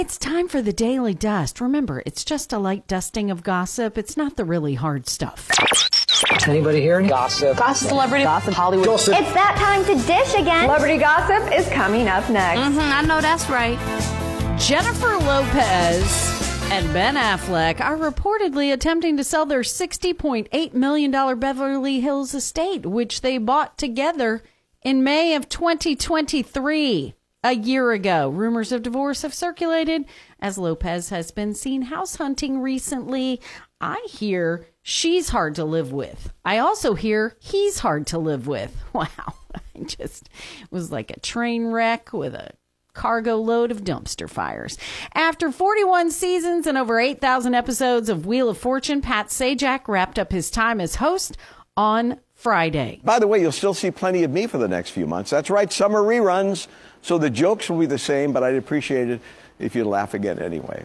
It's time for the Daily Dust. Remember, it's just a light dusting of gossip. It's not the really hard stuff. Anybody here? Gossip. Celebrity gossip. Hollywood gossip. It's that time to dish again. Celebrity gossip is coming up next. I know that's right. Jennifer Lopez and Ben Affleck are reportedly attempting to sell their $60.8 million Beverly Hills estate, which they bought together in May of 2023. A year ago. Rumors of divorce have circulated as Lopez has been seen house hunting recently. I hear she's hard to live with. I also hear he's hard to live with. Wow. It was like a train wreck with a cargo load of dumpster fires. After 41 seasons and over 8,000 episodes of Wheel of Fortune, Pat Sajak wrapped up his time as host on Friday. By the way, you'll still see plenty of me for the next few months. That's right, summer reruns. So the jokes will be the same, but I'd appreciate it if you'd laugh again anyway.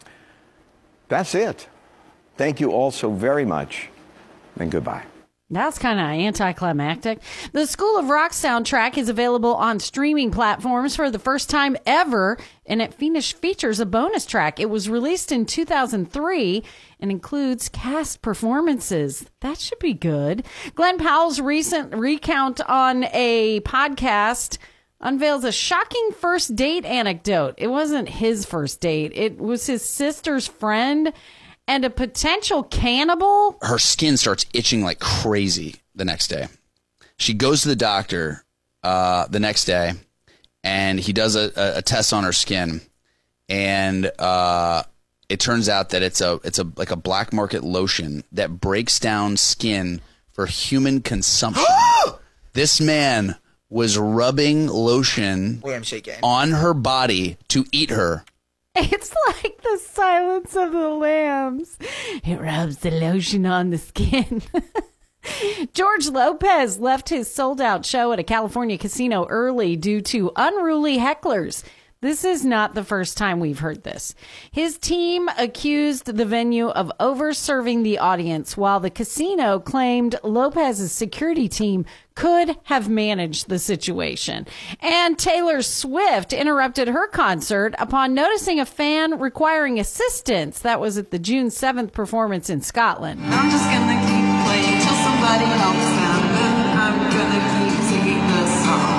That's it. Thank you all so very much, and goodbye. That's kind of anticlimactic. The School of Rock soundtrack is available on streaming platforms for the first time ever, and it features a bonus track. It was released in 2003 and includes cast performances. That should be good. Glenn Powell's recent recount on a podcast unveils a shocking first date anecdote. It wasn't his first date. It was his sister's friend and a potential cannibal. Her skin starts itching like crazy the next day. She goes to the doctor the next day, and he does a test on her skin, and it turns out that it's like a black market lotion that breaks down skin for human consumption. This man was rubbing lotion on her body to eat her. It's like the Silence of the Lambs. It rubs the lotion on the skin. George Lopez left his sold-out show at a California casino early due to unruly hecklers. This is not the first time we've heard this. His team accused the venue of over-serving the audience, while the casino claimed Lopez's security team could have managed the situation. And Taylor Swift interrupted her concert upon noticing a fan requiring assistance. That was at the June 7th performance in Scotland. I'm just gonna keep playing till somebody helps them, then I'm gonna keep singing this song.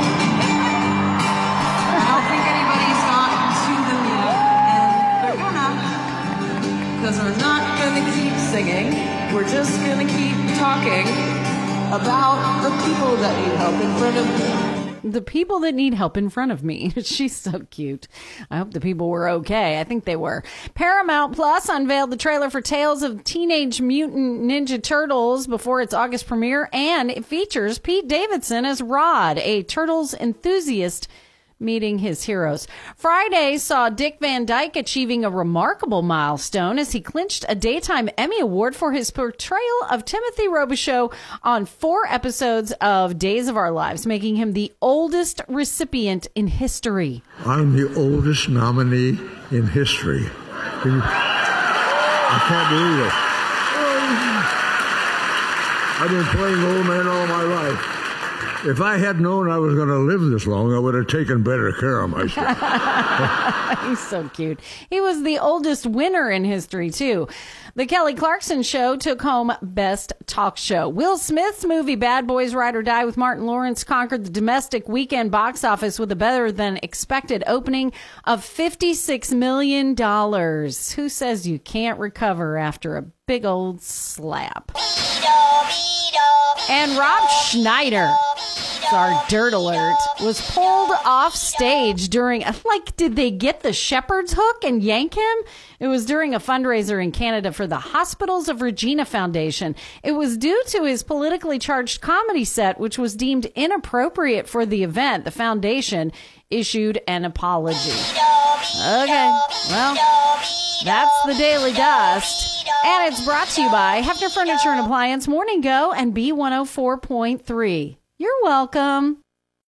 I don't think anybody's gotten to them yet, and they're gonna, because we're not gonna keep singing, we're just gonna keep talking about the people that need help in front of me. The people that need help in front of me. She's so cute. I hope the people were okay. I think they were. Paramount Plus unveiled the trailer for Tales of Teenage Mutant Ninja Turtles before its August premiere, and it features Pete Davidson as Rod, a Turtles enthusiast meeting his heroes. Friday saw Dick Van Dyke achieving a remarkable milestone as he clinched a Daytime Emmy Award for his portrayal of Timothy Robichaux on 4 episodes of Days of Our Lives, making him the oldest recipient in history. I'm the oldest nominee in history. I can't believe it. I've been playing old man all my life. If I had known I was going to live this long, I would have taken better care of myself. He's so cute. He was the oldest winner in history, too. The Kelly Clarkson Show took home Best Talk Show. Will Smith's movie Bad Boys Ride or Die with Martin Lawrence conquered the domestic weekend box office with a better than expected opening of $56 million. Who says you can't recover after a big old slap? And Rob Schneider, our Dirt Alert, was pulled off stage during, did they get the shepherd's hook and yank him? It was during a fundraiser in Canada for the Hospitals of Regina Foundation. It was due to his politically charged comedy set, which was deemed inappropriate for the event. The foundation issued an apology. Okay, well, that's the Daily Dust. And it's brought to you by Hefner Furniture and Appliance, Morning Go, and B104.3. You're welcome.